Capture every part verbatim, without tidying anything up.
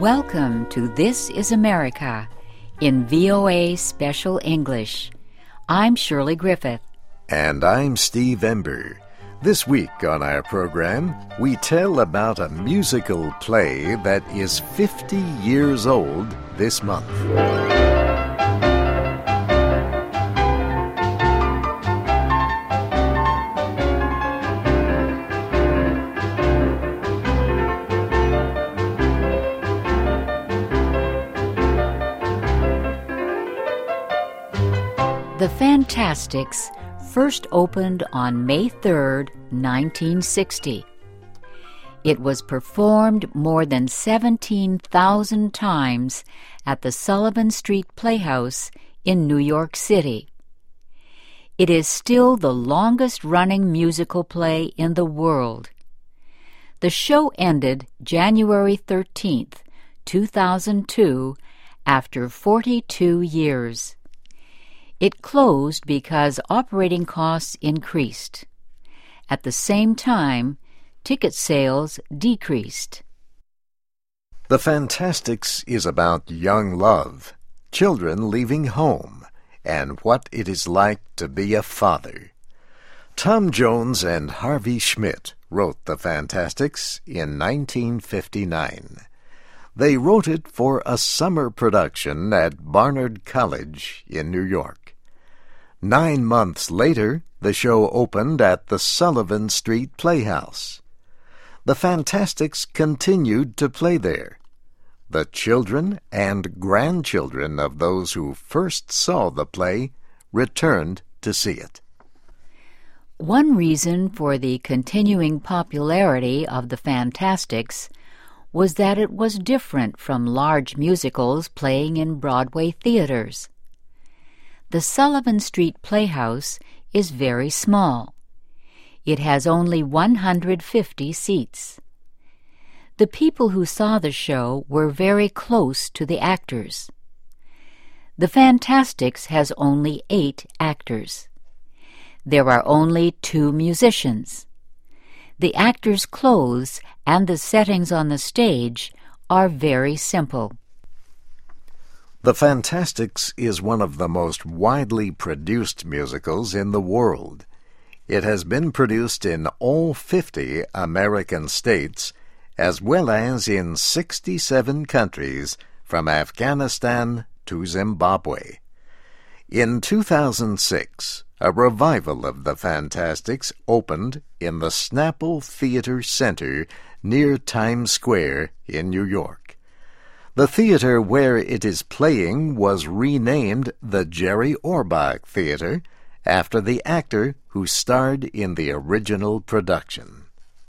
Welcome to This is America in V O A Special English. I'm Shirley Griffith. And I'm Steve Ember. This week on our program, we tell about a musical play that is fifty years old this month. The Fantastics first opened on May third, nineteen sixty. It was performed more than seventeen thousand times at the Sullivan Street Playhouse in New York City. It is still the longest-running musical play in the world. The show ended January thirteenth, two thousand two, after forty-two years. It closed because operating costs increased. At the same time, ticket sales decreased. The Fantastics is about young love, children leaving home, and what it is like to be a father. Tom Jones and Harvey Schmidt wrote The Fantastics in nineteen fifty-nine. They wrote it for a summer production at Barnard College in New York. Nine months later, the show opened at the Sullivan Street Playhouse. The Fantastics continued to play there. The children and grandchildren of those who first saw the play returned to see it. One reason for the continuing popularity of the Fantastics was that it was different from large musicals playing in Broadway theaters. The Sullivan Street Playhouse is very small. It has only one hundred fifty seats. The people who saw the show were very close to the actors. The Fantastics has only eight actors. There are only two musicians. The actors' clothes and the settings on the stage are very simple. The Fantastics is one of the most widely produced musicals in the world. It has been produced in all fifty American states, as well as in sixty-seven countries from Afghanistan to Zimbabwe. In two thousand six, a revival of The Fantastics opened in the Snapple Theater Center near Times Square in New York. The theater where it is playing was renamed the Jerry Orbach Theater after the actor who starred in the original production.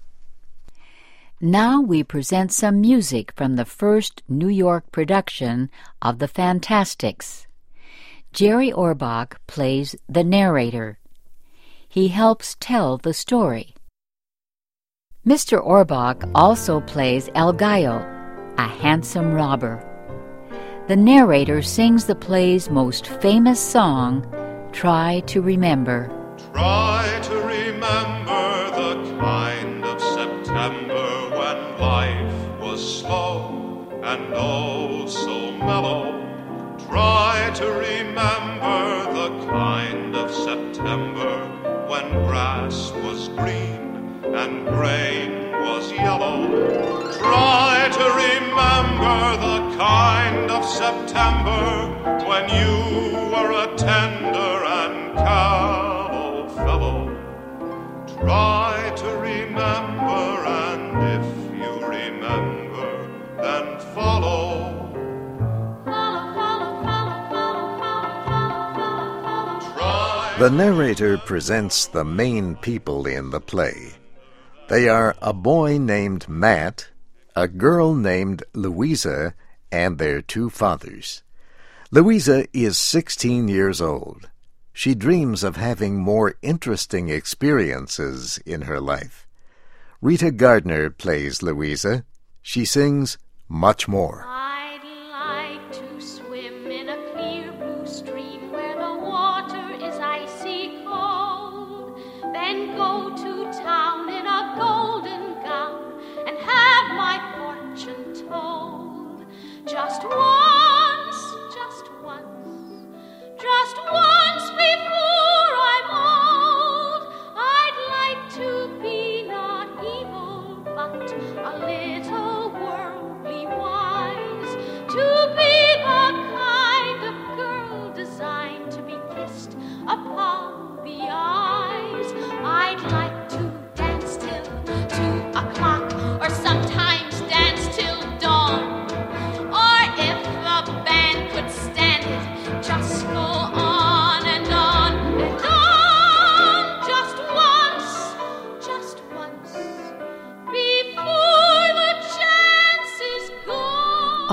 Now we present some music from the first New York production of The Fantastics. Jerry Orbach plays the narrator. He helps tell the story. Mister Orbach also plays El Gallo, a handsome robber. The narrator sings the play's most famous song, Try to Remember. Try to remember the kind of September when life was slow and oh so mellow. Try to remember the kind of September when grass was green and grain was yellow. Try to remember the kind of September when you were a tender and callow fellow. Try to remember, and if you remember, then follow. Follow, follow, follow, follow, follow, follow, follow, follow. Try. The narrator presents the main people in the play. They are a boy named Matt, a girl named Louisa, and their two fathers. Louisa is sixteen years old. She dreams of having more interesting experiences in her life. Rita Gardner plays Louisa. She sings Much More. I'd like to swim in a clear blue stream where the water is icy cold, then go to town in a golden gown and have my fortune told.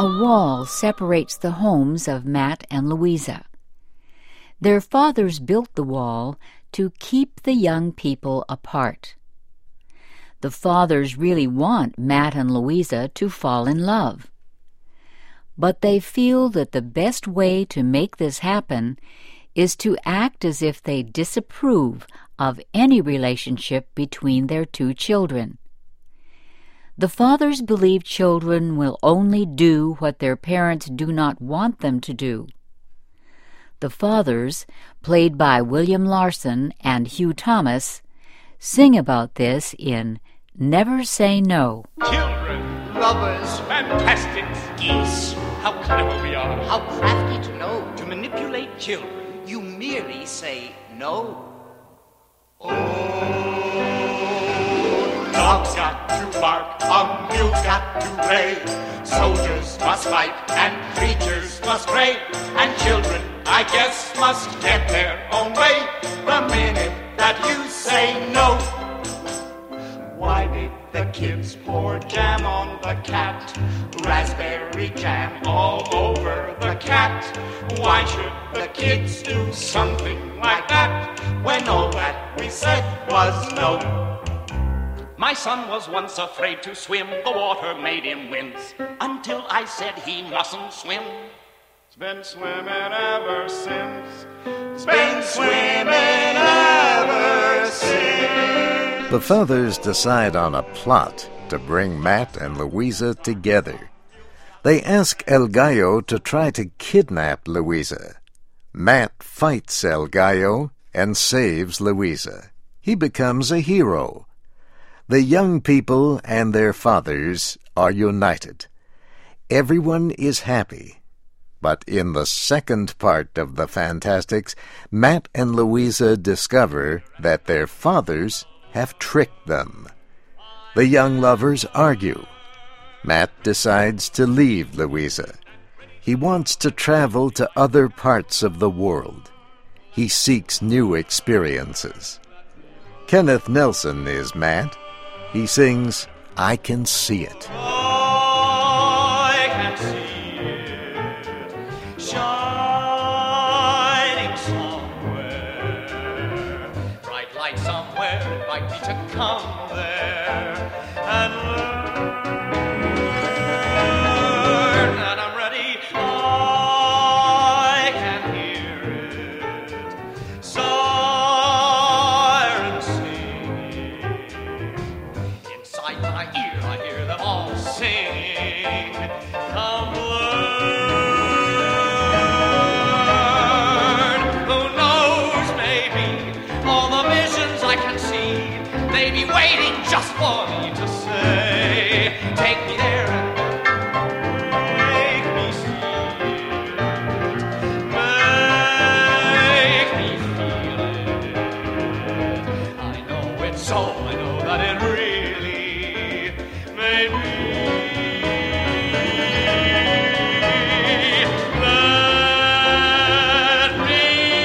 A wall separates the homes of Matt and Louisa. Their fathers built the wall to keep the young people apart. The fathers really want Matt and Louisa to fall in love. But they feel that the best way to make this happen is to act as if they disapprove of any relationship between their two children. The fathers believe children will only do what their parents do not want them to do. The fathers, played by William Larson and Hugh Thomas, sing about this in Never Say No. Children, lovers, fantastics, geese. How clever we are. How crafty to know. To manipulate children, you merely say no. Oh, dogs got to bark, a mule's got to bray. Soldiers must fight and preachers must pray. And children, I guess, must get their own way the minute that you say no. Why did the kids pour jam on the cat? Raspberry jam all over the cat. Why should the kids do something like that when all that we said was no? My son was once afraid to swim. The water made him wince until I said he mustn't swim. It's been swimming ever since. It's been swimming ever since. The fathers decide on a plot to bring Matt and Louisa together. They ask El Gallo to try to kidnap Louisa. Matt fights El Gallo and saves Louisa. He becomes a hero. The young people and their fathers are united. Everyone is happy. But in the second part of the Fantastics, Matt and Louisa discover that their fathers have tricked them. The young lovers argue. Matt decides to leave Louisa. He wants to travel to other parts of the world. He seeks new experiences. Kenneth Nelson is Matt. He sings, I Can See It. I can see it shining somewhere. Bright light somewhere, invite me to come there and learn. And I'm ready. I can hear it. Sirens singing. Inside my ear, I hear them all singing. Come learn. Who knows, maybe all the visions I can see, they be waiting just for me to say, take me there and make me see it, make me feel it. I know it's so, I know that it really may be. Let me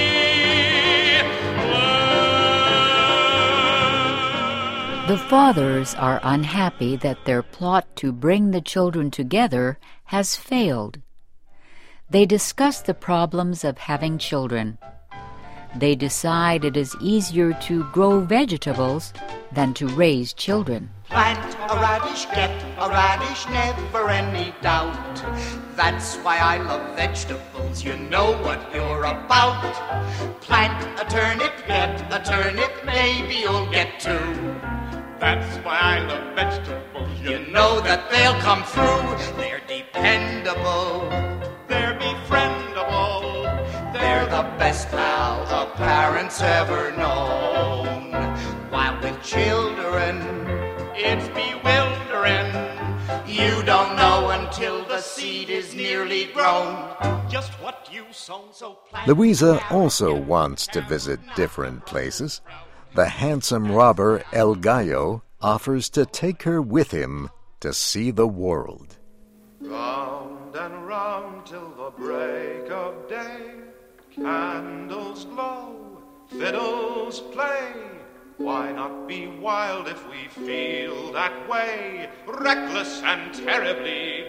learn. The fathers are unhappy that their plot to bring the children together has failed. They discuss the problems of having children. They decide it is easier to grow vegetables than to raise children. Plant a radish, get a radish, never any doubt. That's why I love vegetables, you know what you're about. Plant a turnip, get a turnip, maybe you'll get two. That's why I love vegetables. You know that they'll come through, they're dependable. They're befriendable. They're the best pal the parents ever known. While with children, It's bewildering. you don't know until the seed is nearly grown. Just what you sown, so plant. Louisa also wants to visit different places. The handsome robber El Gallo offers to take her with him to see the world. Round and round till the break of day. Candles glow, fiddles play. Why not be wild if we feel that way, reckless and terribly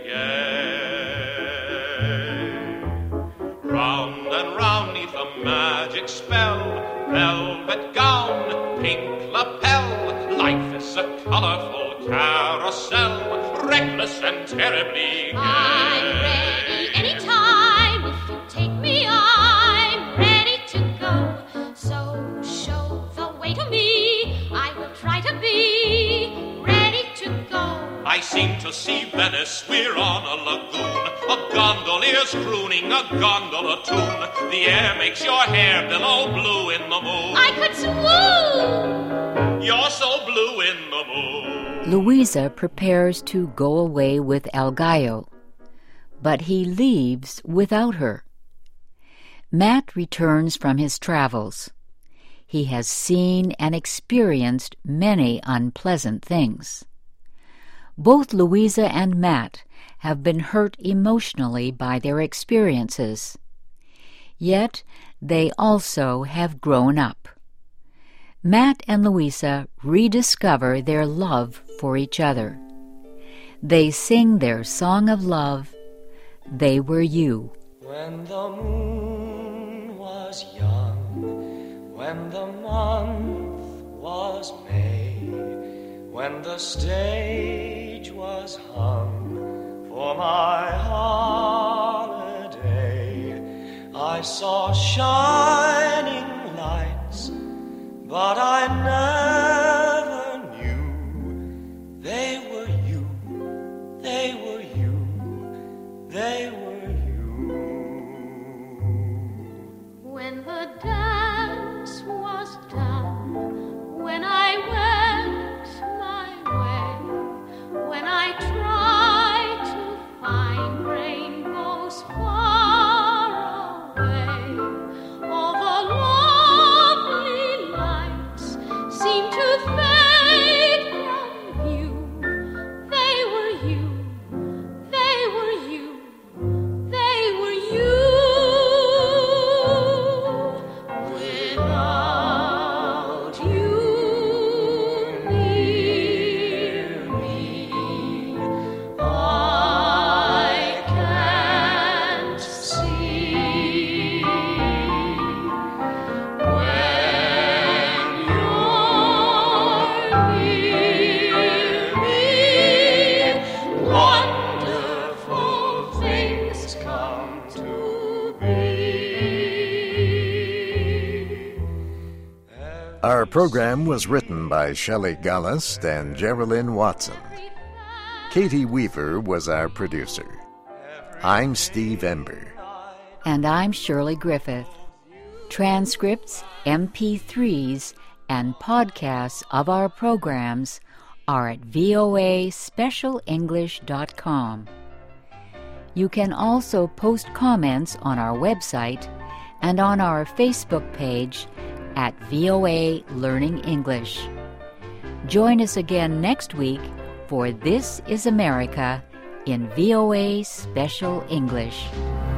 gay? Round and round neath a magic spell, velvet gown, pink lapel, life is a colorful carousel, reckless and terribly gay. I'm ready anytime if you take me, I'm ready to go. So show the way to me, I will try to be ready to go. I seem to see Venice, we're on a lagoon, a gondolier's crooning a gondola tune. The air makes your hair billow blue in the moon. I could swoon. You're so blue in the moon. Louisa prepares to go away with El Gallo, but he leaves without her. Matt returns from his travels. He has seen and experienced many unpleasant things. Both Louisa and Matt have been hurt emotionally by their experiences. Yet they also have grown up. Matt and Louisa rediscover their love for each other. They sing their song of love, They Were You. When the moon was young, when the month was May, when the stage was hung for my holiday, I saw shining lights, but I never knew they were you, they were you, they were you. When the dance was done, when I went my way, when I tried to find rainbows far away, all the lovely lights seemed to fade from view. They were you, they were you, they were you. Without you near me, I can't see. When you're near me, wonderful things come to be. Our program was written by Shelley Gallust and Geraldine Watson. Katie Weaver was our producer. I'm Steve Ember. And I'm Shirley Griffith. Transcripts, M P threes, and podcasts of our programs are at voa special english dot com. You can also post comments on our website and on our Facebook page at V O A Learning English. Join us again next week for This is America in V O A Special English.